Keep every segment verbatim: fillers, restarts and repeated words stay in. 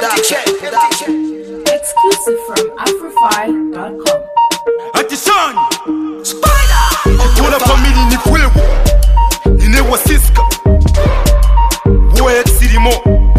Exclusive from Afrofy dot com. Attention! Spider! Kikola family ni kwebu Ninewa siska Boy exirimo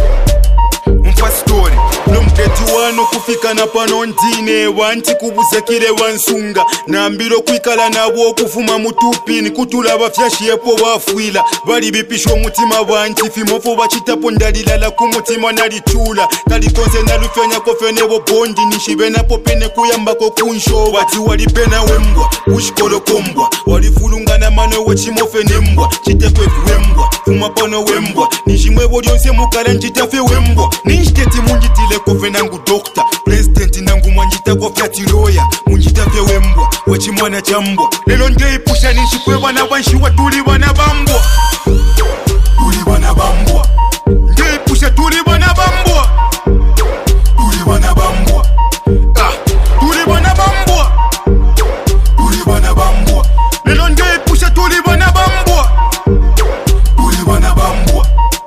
Umfa story Nomteti wano kufika na pano ndine Wanti kubuze kile wansunga Nambiro kwikala nabo kufuma mutupini Kutula bafyashi epo wafuila Bali bipisho mutima wanti Fimofo bachitapo ndalilala kumutima nalichula Kalikonse nalufyonya kofenebo bondi Nishibe na popene kuyambako kunsho Wati walipena wembwa Ushikolo kombwa Walifulunga na mano wechimofe nembwa Chitekwe wembwa Fuma pano wembwa Nishimwebo lyonse mukala njitafe wembwa Nishteti munjitile kofe nangu dokta President nangu mwanjita kofyati lawyer Munjitafe wembwa Wechimwana chambwa Lelo ngeipusha nishikwe bana wanshiwa tuli bana bambwa Tuli bana bambwa Ngeipusha tuli bana bambwa Tuli bana bambwa Ah, tuli bana bambwa Tuli bana bambwa Lelo ngeipusha tuli bana bambwa Tuli bana bambwa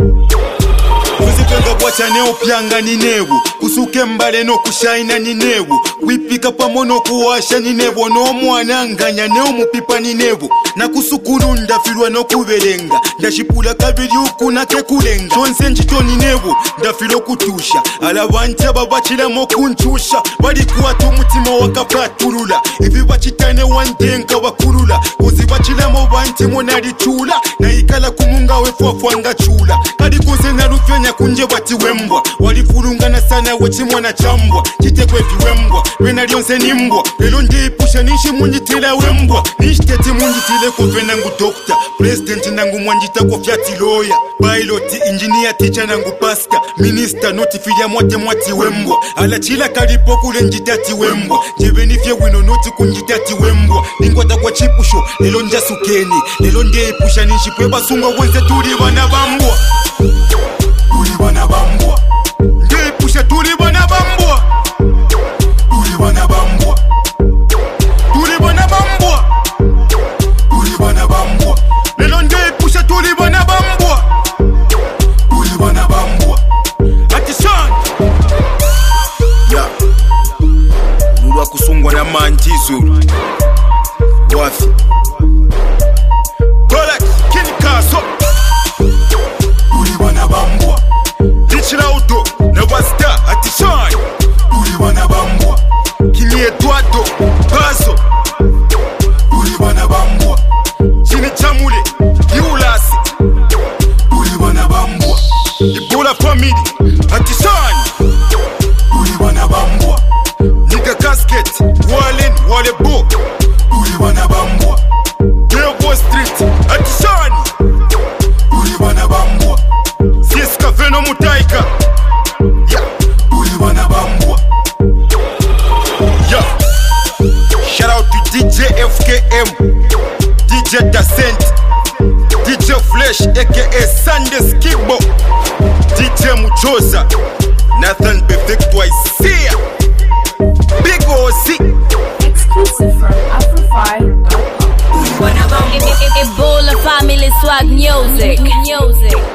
Kuzikenga bwacha neo pyanga ninewu Kusuke mbale no kushaina ninewu Kwipika pamono kuwasha ninewu No mwana nganya neo mupipa ninewu Na kusukuru ndafirwa no kuberenga Ndashipula kabiri uku na kekulenga Jonse njito ninewu ndafiro kutusha Alabanti ababachila mo kunchusha Walikuwa tumutima wakapaturula Ivi bachitane wandenga wakurula Kuzi bachila mo banti monalichula Na ikala kumunga wefuafwanga chula Kadi kuze na rufyonya kunje bati wembwa Walifulungana sana wechimwana chambwa Chitekwe viwembwa Wena lionse nimbwa Lelo ndiipusha nishi munjitila wembwa Nishteti munjitile kofe nangu dokta President nangu mwanjita kofyati lawyer Pilot, engineer, teacher nangu pastor Minister, notifilia mwate mwati wembwa Alachila kalipo kule njitati wembwa Jebenifye wino noti kunjitati wembwa Ningwata kwa chipusho, lelo nja sukeni Lelo ndiipusha nishi kweba sungwa wense tuli wana bambwa Tuli wana bambwa Ndiipusha tuli wana bambwa Tuli wana bambwa Tuli wana bambwa Tuli wana bambwa Lelo ndiipusha tuli wana bambwa Tuli wana bambwa Attention Ya Lulwa kusungwa na manjizo Wafi Golak Kini Kaso Tuli wana bambwa Lichila auto Na wasta Attention Tuli wana bambwa Kimi Eduardo Bazo Tuli wana bambwa Chini chamule Yulasi Tuli wana bambwa Ibola family Attention Tuli wana bambwa Nigga casket Wallen Wallebo Tuli wana bambwa Delbo Street Attention Tuli wana bambwa Siska Veno Mutaika Yeah Tuli wana bambwa Yeah Shout out to D J F K M D J Dascent D J Flesh aka Sunday Skibbo D J Muchoza Nathan Befecto Isia Big O C Exclusive from Afrofy dot com. Ebola family swag music. Music.